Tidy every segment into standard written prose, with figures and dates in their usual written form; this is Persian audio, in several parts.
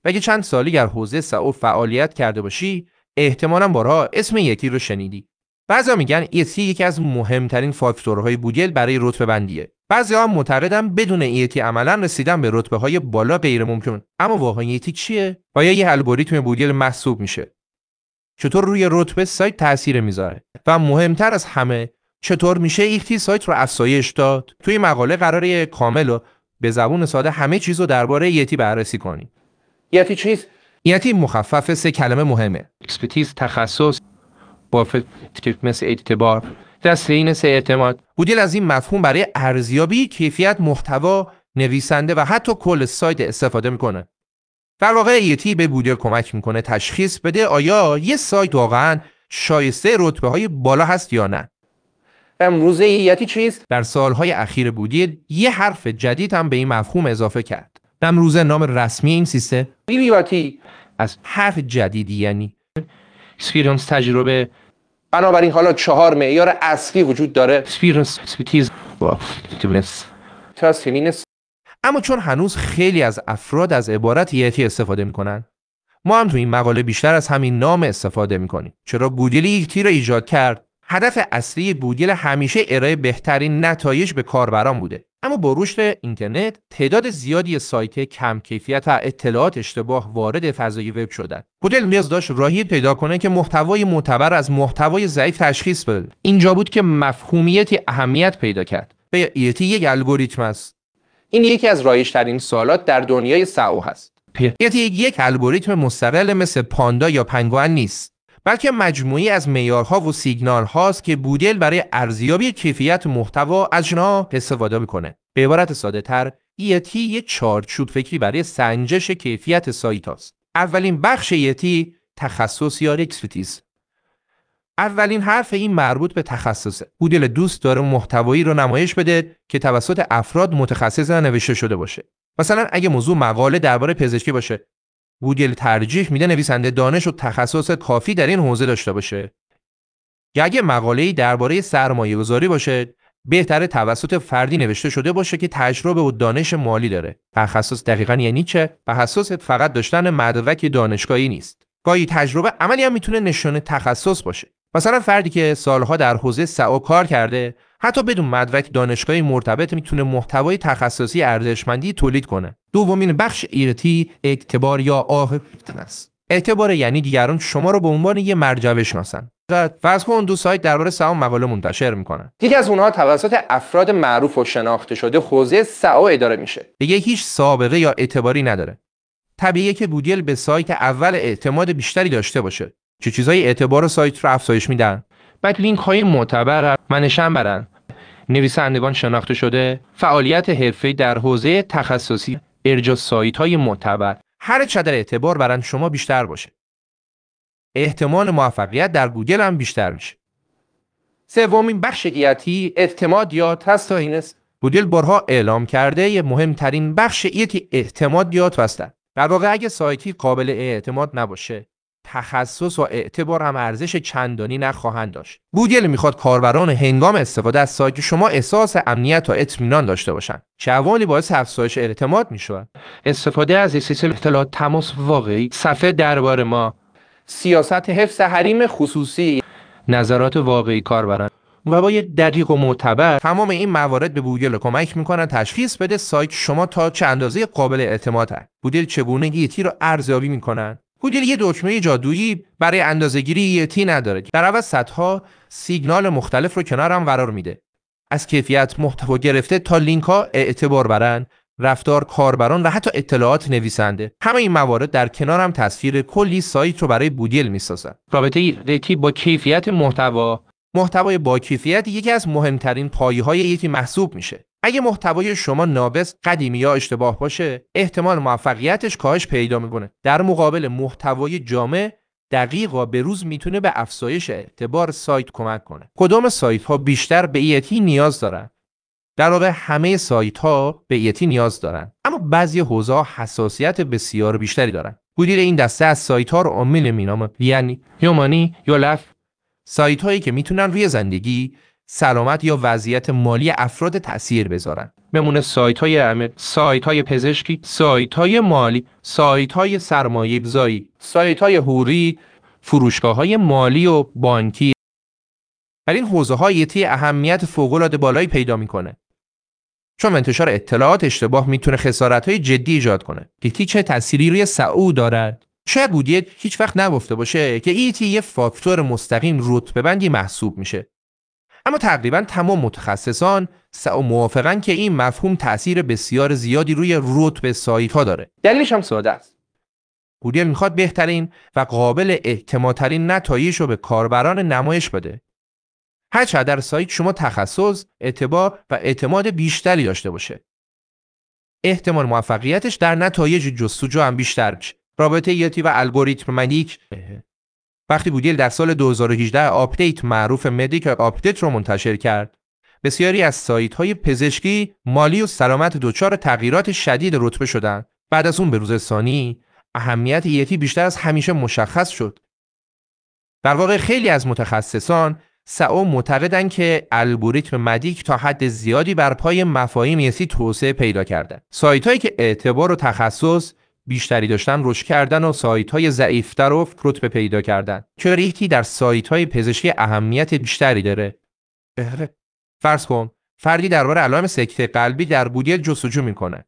و اگه چند سالی در حوزه سئو فعالیت کرده باشی، احتمالاً بارها اسم یتی رو شنیدی. بعضیا میگن یتی یکی از مهمترین فاکتورهای گوگل برای رتبه بندیه. بعضیا هم معتقدن بدون یتی عملاً رسیدن به رتبه‌های بالا غیر ممکن. اما واقعا یتی چیه؟ و یا یه الگوریتم گوگل محسوب میشه؟ چطور روی رتبه سایت تاثیر میذاره؟ و مهمتر از همه، چطور میشه یکی سایت رو افزایش داد؟ توی مقاله قراره کامل و به زبون ساده همه چیزو درباره یتی بررسی کنیم. یتی چیست؟ یتی مخفف سه کلمه مهمه: اکسپرتیز، تخصص، با مثل اعتبار. دسته این سه اعتماد. گوگل از این مفهوم برای ارزیابی کیفیت محتوا، نویسنده و حتی کل سایت استفاده میکنه. در واقع یتی به گوگل کمک میکنه تشخیص بده آیا یه سایت واقعاً شایسته رتبه‌های بالا هست یا نه. امروزه یتی چیست؟ در سالهای اخیر گوگل یه حرف جدید هم به این مفهوم اضافه کرد. امروزه نام رسمی این سیستم یتی از حرف جدیدی یعنی اکسپریانس، تجربه. بنابراین حالا 4 معیار اصلی وجود داره: اکسپریانس، اکسپرتیز و تاسینینس. اما چون هنوز خیلی از افراد از عبارت یتی استفاده میکنن، ما هم تو این مقاله بیشتر از همین نام استفاده میکنیم. چرا گوگل یتی رو ایجاد کرد؟ هدف اصلی گوگل همیشه ارائه بهترین نتایج به کاربران بوده. اما با رشد اینترنت تعداد زیادی سایت کم کیفیت و اطلاعات اشتباه وارد فضای وب شدن. گوگل نیاز داشت راهی پیدا کنه که محتوای معتبر از محتوای ضعیف تشخیص بده. اینجا بود که مفهومیتی اهمیت پیدا کرد. یتی یک الگوریتم است. این یکی از رایج‌ترین سوالات در دنیای سئو هست. یتی یک الگوریتم مستقل مثل پاندا یا پنگوئن نیست، بلکه مجموعی از معیارها و سیگنال هاست که گوگل برای ارزیابی کیفیت محتوا از اونها استفاده میکنه. به عبارت ساده تر، یتی یک چارچوب فکری برای سنجش کیفیت سایت هاست. اولین بخش یتی تخصص یا اکسپرتیز. اولین حرف این مربوط به تخصصه. گوگل دوست داره محتوایی رو نمایش بده که توسط افراد متخصص نوشته شده باشه. مثلا اگه موضوع مقاله درباره پزشکی باشه، گوگل ترجیح میده نویسنده دانش و تخصص کافی در این حوزه داشته باشه. یا اگه مقاله‌ای درباره سرمایه‌گذاری باشه، بهتره توسط فردی نوشته شده باشه که تجربه و دانش مالی داره. تخصص دقیقاً یعنی چه؟ تخصص فقط داشتن مدرک دانشگاهی نیست. گاهی تجربه عملی هم میتونه نشانه تخصص باشه. مثلا فردی که سالها در حوزه سئو کار کرده، حتی بدون مدرک دانشگاهی مرتبط میتونه محتوای تخصصی ارزشمندی تولید کنه. دومین بخش یتی اعتبار یا آهنگ است. اعتبار یعنی دیگران شما رو به عنوان یه مرجع بشناسن. فرض کن دو سایت درباره سئو مقاله منتشر میکنن. یکی از اونها توسط افراد معروف و شناخته شده حوزه سئو اداره میشه. دیگه هیچ سابقه یا اعتباری نداره. طبیعیه که گوگل به سایت اول اعتماد بیشتری داشته باشه. چه چیزای اعتبار سایت رو افزایش میدن؟ بعد لینک های معتبر منشأ برن، نویسندگان شناخته شده، فعالیت حرفه‌ای در حوزه تخصصی، ارجاع سایت های معتبر. هر چقدر اعتبار برن شما بیشتر باشه، احتمال موفقیت در گوگل هم بیشتر میشه. سومین بخش یتی اعتماد یا تستاینس. گوگل بارها اعلام کرده یه مهمترین بخش یتی اعتماد یا تست. در واقع اگه سایتی قابل اعتماد نباشه، تخصص و اعتبار هم ارزش چندانی نخواهند داشت. گوگل میخواد کاربران هنگام استفاده از سایت شما احساس امنیت و اطمینان داشته باشن. چه عواملی باعث افزایش اعتماد میشه؟ استفاده از سیستم اطلاعات تماس واقعی، صفحه درباره ما، سیاست حفظ حریم خصوصی، نظرات واقعی کاربران و با دقیق و معتبر. تمام این موارد به گوگل کمک میکنن تشخیص بده سایت شما تا چه اندازه قابل اعتماده. گوگل چگونه یتی رو ارزیابی میکنن؟ گوگل یه دکمه جادویی برای اندازه‌گیری یتی نداره. در عوض صدها سیگنال مختلف رو کنار هم قرار میده. از کیفیت محتوا گرفته تا لینک‌ها اعتبار برن، رفتار کاربران و حتی اطلاعات نویسنده. همه این موارد در کنار هم تصویر کلی سایت رو برای گوگل میسازن. رابطه یتی با کیفیت محتوای با کیفیت یکی از مهمترین پایه‌های یتی محسوب میشه. اگه محتوای شما ناقص، قدیمی یا اشتباه باشه، احتمال موفقیتش کاهش پیدا میکنه. در مقابل محتوای جامع، دقیق و بروز میتونه به افزایش اعتبار سایت کمک کنه. کدام سایت ها بیشتر به یتی نیاز دارن؟ در واقع همه سایت ها به یتی نیاز دارن، اما بعضی حوزه ها حساسیت بسیار بیشتری دارن. گوگل این دسته از سایت ها رو عامل مینامه، یعنی هیومانی یا لف، سایت هایی که میتونن روی زندگی، سلامت یا وضعیت مالی افراد تأثیر بذارن. بمونه سایت‌های پزشکی، سایت‌های مالی، سایت‌های سرمایه‌گذاری، سایت‌های حقوقی، فروشگاه‌های مالی و بانکی. در این حوزه‌ها یتی اهمیت فوق‌العاده بالایی پیدا می‌کنه. چون انتشار اطلاعات اشتباه میتونه خسارت‌های جدی ایجاد کنه. یتی چه تأثیری روی سئو دارد؟ شاید بودیه هیچ وقت نگفته باشه که ایتی یه فاکتور مستقیم رتبه‌بندی محسوب میشه. اما تقریباً تمام متخصصان سئو موافقن که این مفهوم تأثیر بسیار زیادی روی رتبه سایت‌ها داره. دلیلش هم ساده است. گوگل میخواد بهترین و قابل اعتمادترین نتایج رو به کاربران نمایش بده. هر چقدر در سایت شما تخصص، اعتبار و اعتماد بیشتری داشته باشه، احتمال موفقیتش در نتایج جستجو هم بیشتر میشه. رابطه یتی و الگوریتم مدیک. وقتی گوگل در سال 2018 آپدیت معروف مدیک آپدیت رو منتشر کرد، بسیاری از سایت‌های پزشکی، مالی و سلامت دچار تغییرات شدید رتبه شدند. بعد از اون به روز ثانی اهمیت یتی بیشتر از همیشه مشخص شد. در واقع خیلی از متخصصان سئو معتقدند که الگوریتم مدیک تا حد زیادی بر پای مفاهیم یتی توسعه پیدا کرده. سایت‌هایی که اعتبار و تخصص بیشتری داشتن رشد کردن و سایت‌های ضعیف‌تر و رتبه پیدا کردن. چرا یتی در سایت‌های پزشکی اهمیت بیشتری داره؟ فرض کن فردی درباره علائم سکته قلبی در گوگل جستجو میکنه.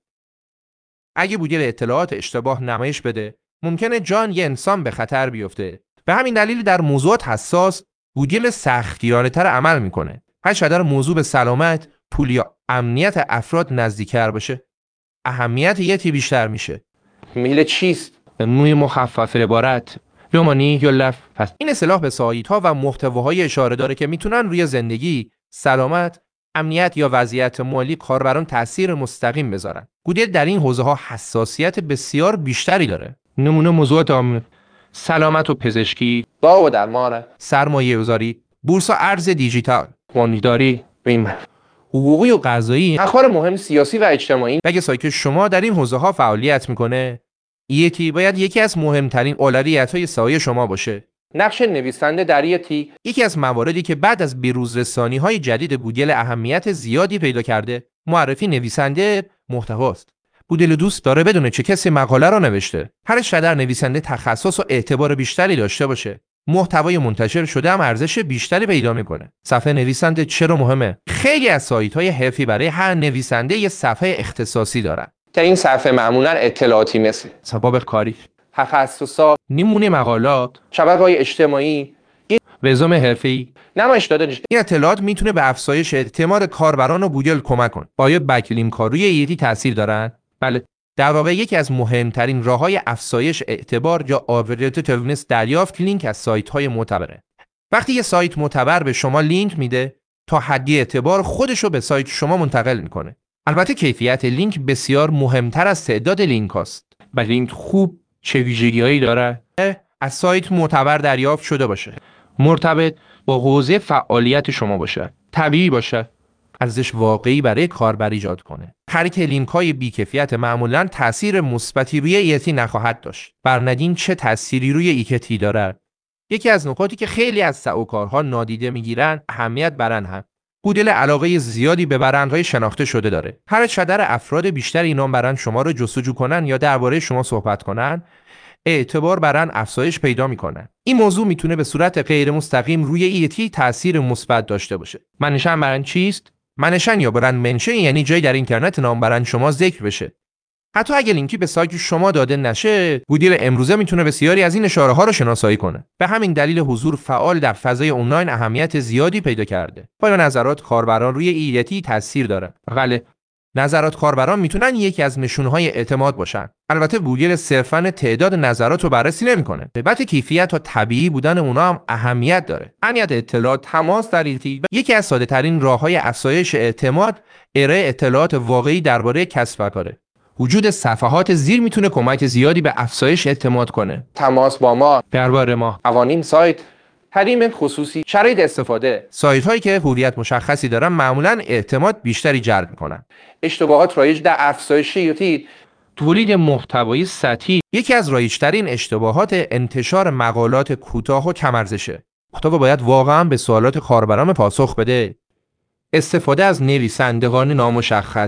اگه گوگل اطلاعات اشتباه نمایش بده، ممکنه جان یه انسان به خطر بیفته. به همین دلیل در موضوعات حساس گوگل سختگیرانه‌تر عمل میکنه. هر چقدر موضوع به سلامت، پول یا امنیت افراد نزدیک‌تر باشه، اهمیت یتی بیشتر میشه. میل چیست؟ نوع مخفف عبارت، رومانی یا لف. پس این اصطلاح به سایت‌ها و محتواهای اشاره داره که میتونن روی زندگی، سلامت، امنیت یا وضعیت مالی کاربران تأثیر مستقیم بذارن. گوگل در این حوزه‌ها حساسیت بسیار بیشتری داره. نمونه موضوعات عامه: سلامت و پزشکی، دارو و درمان، سرمایه‌گذاری، بورس و ارز دیجیتال، وامیداری، بیمه، حقوقی و قضایی، اخبار مهم سیاسی و اجتماعی. اگه سایت شما در این حوزه‌ها فعالیت میکنه، یتی باید یکی از مهمترین اولویت‌های سایه شما باشه. نقش نویسنده در یتی یکی از مواردی که بعد از بروزرسانی‌های جدید گوگل اهمیت زیادی پیدا کرده، معرفی نویسنده محتواست. گوگل دوست داره بدونه چه کسی مقاله رو نوشته. هر چقدر نویسنده تخصص و اعتبار بیشتری داشته باشه، محتوای منتشر شده هم ارزش بیشتری پیدا میکنه. صفحه نویسنده چرا مهمه؟ خیلی از سایت‌های حرفی برای هر نویسنده یه صفحه اختصاصی دارن. در این صفحه معمولاً اطلاعاتی مثل سبب کاری، تخصصات، نمونه مقالات، شبکه‌های اجتماعی، رزومه حرفه‌ای نمایش داده میشه. این اطلاعات میتونه به افزایش اعتماد کاربران و گوگل کمک کنه. آیا بک‌لینک ها روی یتی تاثیر دارن؟ بله. در واقع یکی از مهمترین راه‌های افزایش اعتبار یا آوریتیونس دریافت لینک از سایت‌های معتبره. وقتی یه سایت معتبر به شما لینک میده، تا حدی اعتبار خودش رو به سایت شما منتقل میکنه. البته کیفیت لینک بسیار مهمتر از تعداد لینک است. و لینک خوب چه ویژگی‌هایی داره؟ از سایت معتبر دریافت شده باشه، مرتبط با حوزه فعالیت شما باشه، طبیعی باشه، ارزش واقعی برای کاربر ایجاد کنه. خرید لینک‌های بی‌کیفیت معمولاً تأثیر مثبتی روی یتی نخواهد داشت. برندین چه تأثیری روی یتی داره؟ یکی از نکاتی که خیلی از سئوکارها نادیده میگیرن، اهمیت برند هم. گوگل علاقه زیادی به برندهای شناخته شده داره. هر چقدر افراد بیشتری این برند شما رو جستجو کنن یا درباره شما صحبت کنن، اعتبار برند افزایش پیدا میکنن. این موضوع میتونه به صورت غیر مستقیم روی یتی تأثیر مثبت داشته باشه. منشن برند چیست؟ منشن یا برند منشن یعنی جایی در اینترنت نام برند شما ذکر بشه. حتی اگه لینکی به سایت شما داده نشه، گوگل امروزه میتونه بسیاری از این اشاره ها رو شناسایی کنه. به همین دلیل حضور فعال در فضای آنلاین اهمیت زیادی پیدا کرده. آیا نظرات کاربران روی یتی تاثیر داره؟ بله. نظرات کاربران میتونن یکی از نشونهای اعتماد باشن. البته گوگل صرفاً تعداد نظرات رو بررسی نمیکنه. البته کیفیت و طبیعی بودن اونا هم اهمیت داره. اهمیت اطلاعات، تماس در یکی یکی از ساده‌ترین راه‌های افزایش اعتماد، ارائه اطلاعات واقعی درباره کسب و کاره. وجود صفحات زیر میتونه کمک زیادی به افزایش اعتماد کنه. تماس با ما، درباره ما، قوانین سایت، حریم خصوصی، شرایط استفاده. سایت هایی که هویت مشخصی دارن معمولاً اعتماد بیشتری جلب میکنن. اشتباهات رایج در افزایش یوتیوب، تولید محتوای سطحی. یکی از رایج‌ترین اشتباهات انتشار مقالات کوتاه و کم ارزشه. محتوا باید واقعاً به سوالات کاربران پاسخ بده. استفاده از نویسندگان نامشخص،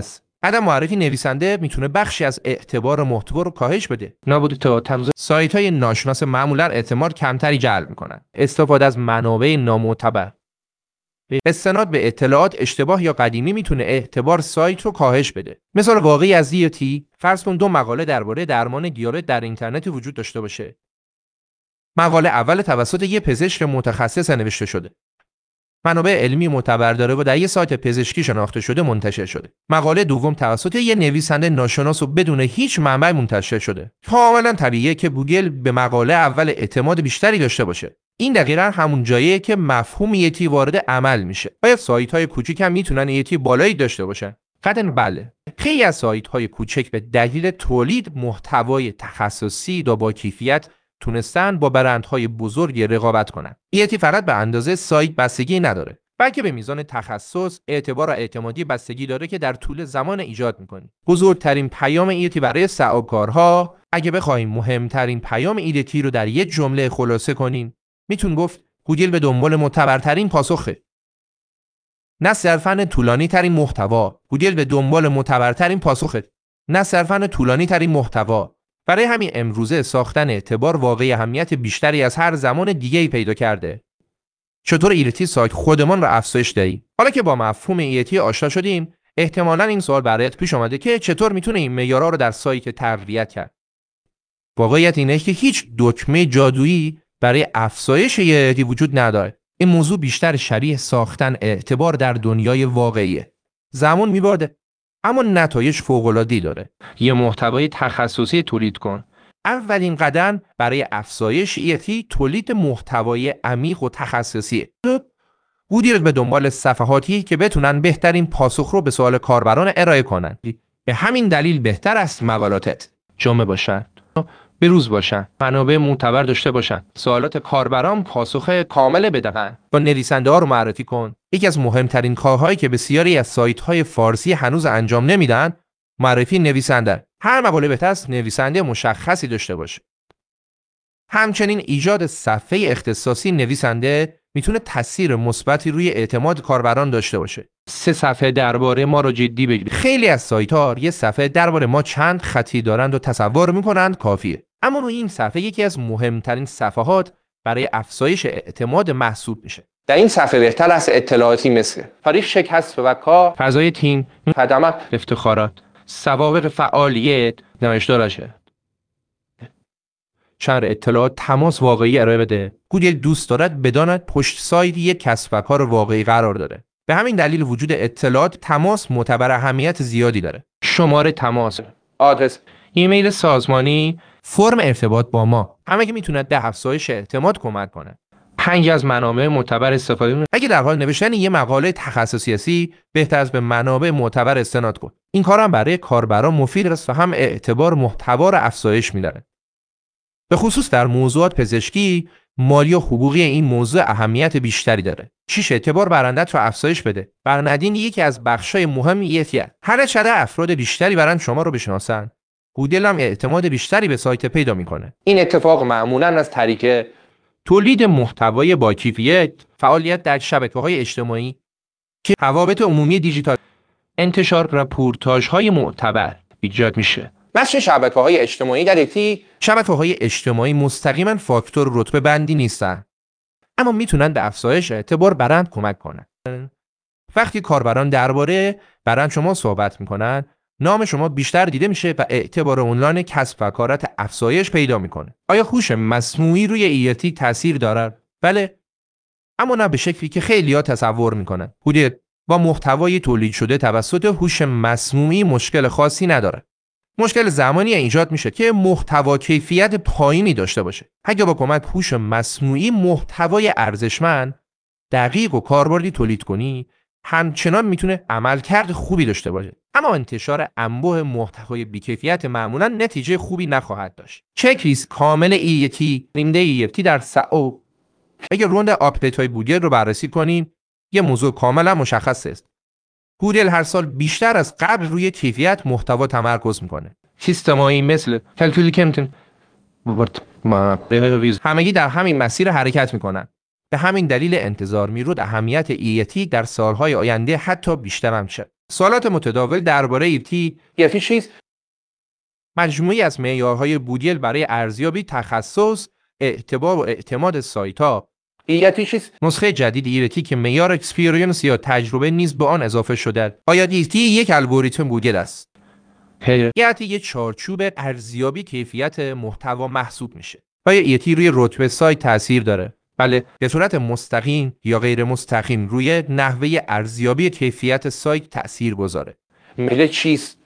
عدم معرفی نویسنده میتونه بخشی از اعتبار محتوا رو کاهش بده. نابود تمایز سایت‌های ناشناس معمولا اعتماد کمتری جلب میکنن. استفاده از منابع نامعتبر استناد به اطلاعات اشتباه یا قدیمی میتونه اعتبار سایت رو کاهش بده. مثال واقعی از دیوتی، فرض کن 2 مقاله درباره درمان دیابت در اینترنت وجود داشته باشه. مقاله اول توسط یه پزشک متخصص نوشته شده. منابع علمی معتبر داره و در یه سایت پزشکی شناخته شده منتشر شده. مقاله دوم توسط یه نویسنده ناشناس و بدون هیچ منبع منتشر شده. کاملا طبیعیه که گوگل به مقاله اول اعتماد بیشتری داشته باشه. این دقیقاً همون جاییه که مفهوم ایتی وارد عمل میشه. آیا سایت‌های کوچیک هم میتونن ایتی بالایی داشته باشن؟ قطعاً بله. خیلی از سایت‌های کوچک به دلیل تولید محتوای تخصصی و با کیفیت تونستن با برندهای بزرگی رقابت کنن. ایتی فقط به اندازه سایت بستگی نداره، بلکه به میزان تخصص، اعتبار و اعتمادی بستگی داره که در طول زمان ایجاد میکنی. بزرگترین پیام ایتی برای صاحبکارها، اگه بخوایم مهمترین پیام ایتی رو در یک جمله خلاصه کنیم، میتون گفت گوگل به دنبال معتبرترین پاسخه. نه صرفاً طولانی ترین محتوا، گوگل به دنبال معتبرترین پاسخه. نه صرفاً طولانی ترین محتوا. برای همین امروزه ساختن اعتبار واقعی اهمیت بیشتری از هر زمان دیگه‌ای پیدا کرده. چطور ایتی سایت خودمان را افزایش دهیم؟ حالا که با مفهوم ایتی آشنا شدیم، احتمالاً این سوال برایت پیش اومده که چطور میتونه این معیارها رو در سایت تقویت کرد. واقعیت اینه که هیچ دکمه جادویی برای افزایش ایتی وجود نداره. این موضوع بیشتر شبیه ساختن اعتبار در دنیای واقعیه. زمان میبرده، اما نتایج فوق‌العاده‌ای داره. یه محتوای تخصصی تولید کن. اولین قدم برای افزایش ایتی تولید محتوای عمیق و تخصصیه. گوگل به دنبال صفحاتی که بتونن بهترین پاسخ رو به سوال کاربران ارائه کنن. به همین دلیل بهتر است مقالاتت جامع باشن، بروز باشن، منابع معتبر داشته باشن، سوالات کاربران پاسخ کامل بدن. با نویسنده ها رو معرفی کن. یکی از مهمترین کارهایی که بسیاری از سایت های فارسی هنوز انجام نمیدن، معرفی نویسنده. هر مقاله بهتر است نویسنده مشخصی داشته باشه. همچنین ایجاد صفحه اختصاصی نویسنده میتونه تاثیر مثبتی روی اعتماد کاربران داشته باشه. 3 صفحه درباره ما رو جدی بگیرید. خیلی از سایت‌ها یه صفحه درباره ما چند خطی دارند و تصور میکنند کافیه. اما روی این صفحه یکی از مهمترین صفحات برای افزایش اعتماد محسوب میشه. در این صفحه بهتر است اطلاعاتی مثل تاریخ شکست و کار، فضای تیم، خدمات، افتخارات، سوابق فعالیت نوشته باشه. چند اطلاعات تماس واقعی ارائه بده. گوگل دوست دارد بداند پشت سایت یک کسب و کار واقعی قرار داره. به همین دلیل وجود اطلاعات تماس معتبر اهمیت زیادی داره. شماره تماس، آدرس، ایمیل سازمانی، فرم ارتباط با ما، همه که میتونه به افزایش اعتماد کمک کنه. 5 از منابع معتبر استفاده کن. اگه در حال نوشتن یه مقاله تخصصی هستی، بهتر است به منابع معتبر استناد کن. این کار هم برای کاربران مفید است و هم اعتبار محتوا رو افزایش میده. به خصوص در موضوعات پزشکی، مالی و حقوقی این موضوع اهمیت بیشتری داره. 6 اعتبار برندت رو افزایش بده. برندین یکی از بخشای مهم ایتیه. هر چقدر افراد بیشتری برند شما رو بشناسن، گوگل هم اعتماد بیشتری به سایت پیدا میکنه. این اتفاق معمولاً از طریق تولید محتوای با کیفیت، فعالیت در شبکه‌های اجتماعی، که روابط عمومی دیجیتال، انتشار رپورتاژهای معتبر ایجاد میشه. نشر شبکه‌های اجتماعی در ایتی، شبکه‌های اجتماعی مستقیما فاکتور رتبه بندی نیستن، اما میتونن به افزایش اعتبار برند کمک کنن. وقتی کاربران درباره برند شما صحبت میکنن، نام شما بیشتر دیده میشه و اعتبار آنلاین کسب و کارت افزایش پیدا میکنه. آیا هوش مصنوعی روی ایتی تاثیر داره؟ بله، اما نه به شکلی که خیلی‌ها تصور میکنن. گوگل با محتوای تولید شده توسط هوش مصنوعی مشکل خاصی نداره. مشکل زمانی ایجاد میشه که محتوا کیفیت پایینی داشته باشه. اگه با کمک هوش مصنوعی محتوای ارزشمند، دقیق و کاربردی تولید کنی، همچنان میتونه عملکرد خوبی داشته باشه. اما انتشار انبوه محتوای بی‌کیفیت معمولا نتیجه خوبی نخواهد داشت. چک لیست کامل ایتی، رینده ایتی در سئو. اگه روند آپدیت های گوگل رو بررسی کنیم، یه موضوع کاملا مشخص است. گوگل هر سال بیشتر از قبل روی کیفیت محتوا تمرکز میکنه. سیستمایی مثل کلکول کمتن همگی در همین مسیر حرکت میکنن. به همین دلیل انتظار میرود اهمیت ایتی در سالهای آینده حتی بیشتر هم شه. سوالات متداول درباره ایتی یکی چیست؟ مجموعی از معیارهای بودیل برای ارزیابی تخصص، اعتبار و اعتماد سایت‌ها. ایتی چیست؟ نسخه جدید ایتی که معیار اکسپریانس یا تجربه نیز به آن اضافه شده. آیا ایتی یک الگوریتم بودیل است؟ ایتی یک چارچوب ارزیابی کیفیت محتوا محسوب میشه. آیا ایتی روی رتبه سایت تاثیر داره؟ بله، به صورت مستقیم یا غیر مستقیم روی نحوه ارزیابی کیفیت سایت تأثیر گذاره. میله چیست؟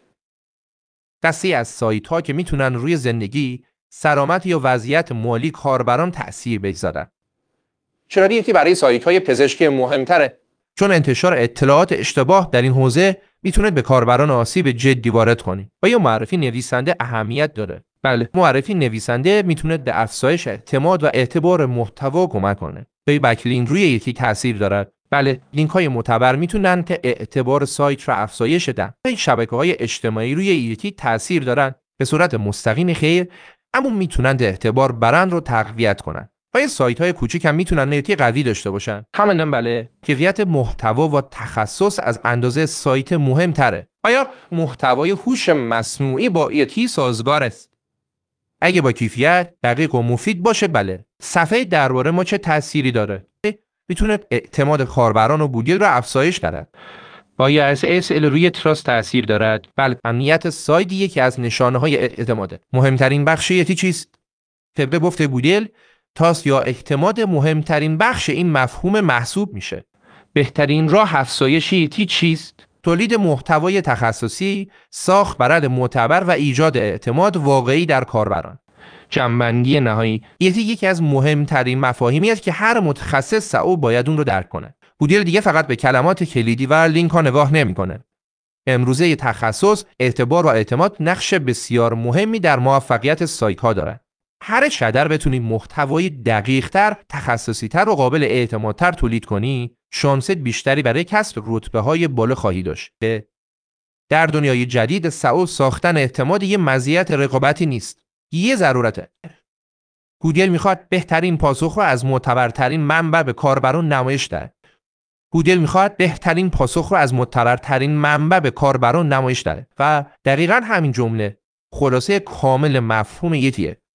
دستی از سایت ها که میتونن روی زندگی، سلامت یا وضعیت مالی کاربران تأثیر بگذارن. چرا ایتی برای سایت های پزشکی مهمتره؟ چون انتشار اطلاعات اشتباه در این حوزه میتونه به کاربران آسیب جدی وارد کنه. آیا معرفی نویسنده اهمیت داره؟ بله، معرفی نویسنده میتونه به افزایش اعتماد و اعتبار محتوا کمک کنه. بکلینک روی ایتی تاثیر داره؟ بله، لینک های معتبر میتونن که اعتبار سایت را افزایش بدن. این شبکه‌های اجتماعی روی ایتی تاثیر دارن؟ به صورت مستقیم خیر، اما میتونن اعتبار برند رو تقویت کنن. آیا سایت‌های کوچیک هم میتونن ایتی قوی داشته باشن؟ همین بله. کیفیت محتوا و تخصص از اندازه سایت مهم‌تره. آیا محتوای هوش مصنوعی با ایتی سازگار است؟ اگه با کیفیت دقیق و مفید باشه بله. صفحه درباره ما چه تأثیری داره؟ میتونه اعتماد کاربران و بودیل رو افزایش دهد. آیا SSL روی تراست تأثیر دارد؟ بله، امنیت سایت یکی از نشانه‌های اعتماده. مهمترین بخش ایتی چیست؟ طبق گفته بودیل، تراست یا اعتماد مهمترین بخش این مفهوم محسوب میشه. بهترین راه افزایش ایتی چیست؟ تولید محتوای تخصصی، ساخت برند معتبر و ایجاد اعتماد واقعی در کاربران. جمع‌بندی نهایی، ایتی یکی از مهمترین مفاهیمی است که هر متخصص سئو باید اون رو درک کنه. بودیل دیگه فقط به کلمات کلیدی و لینک ها نگاه نمیکنه. امروزه تخصص، اعتبار و اعتماد نقش بسیار مهمی در موفقیت سایت ها داره. هر چقدر بتونی محتوای دقیق‌تر، تخصصی‌تر و قابل اعتمادتر تولید کنی، شانست بیشتری برای کسب رتبه‌های بالا خواهی داشت. در دنیای جدید سئو ساختن اعتماد یه مزیت رقابتی نیست، یه ضرورته. گوگل میخواد بهترین پاسخ رو از معتبرترین منبع به کاربران نمایش دهد. و دقیقاً همین جمله خلاصه کامل مفهوم ایتیه.